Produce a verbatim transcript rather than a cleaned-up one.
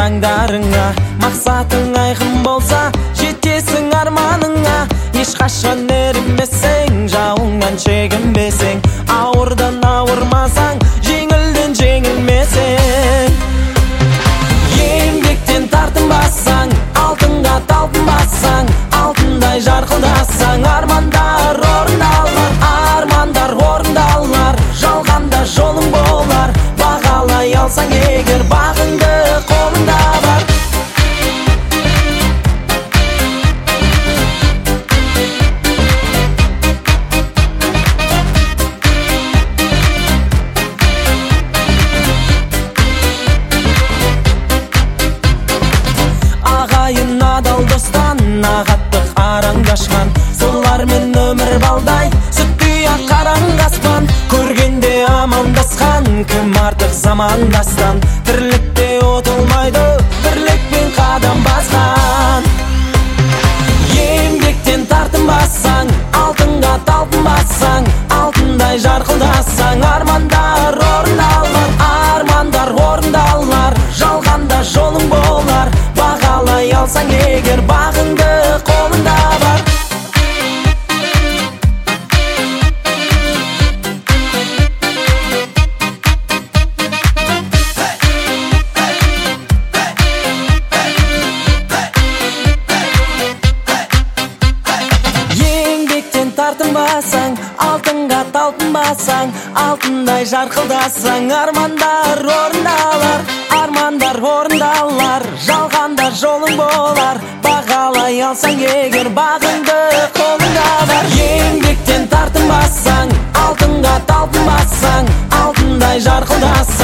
таңдарыңа. Мақсатың айқын болса, жетесің арманыңа. Ешқашан ерінбесең, жауыңнан шегінбесең. Ауырдан ауырмасаң, жеңілден жеңілмесең. Еңбектен тартынбасаң, алтынға талпынбасаң, алтындай жарқылдасаң, армандар орындалар, армандар орындалар. Жалғанда жолың болар, бағалай алсаң егер, бағыңды қолыңда бар. Ағайын адал достан, ағаттық араңдашқан, солармен өмір балдай, сүттей ақ қараңғаспан. Көргенде амандасқан, кім артық замандастан. Тірлікте отылмайды, бірлікпен қадам басқан. Еңбектен тартынбасаң, алтынға талпынбасаң, алтындай жарқылдасаң, армандар орындалар, армандар орындалар. Жалғанда жолың болар, бағалай алсаң егер, бағыңды қолыңда бар. Еңбектен тартынбасаң, алтынға талпынбасаң, алтындай жарқылдасаң, армандар орындалар, армандар орындалар. Жалғанда жолың болар, бағалай алсаң егер, бағыңды қолыңда бар. Еңбектен тартынбасаң, алтынға талпынбасаң, алтындай жарқылдасаң.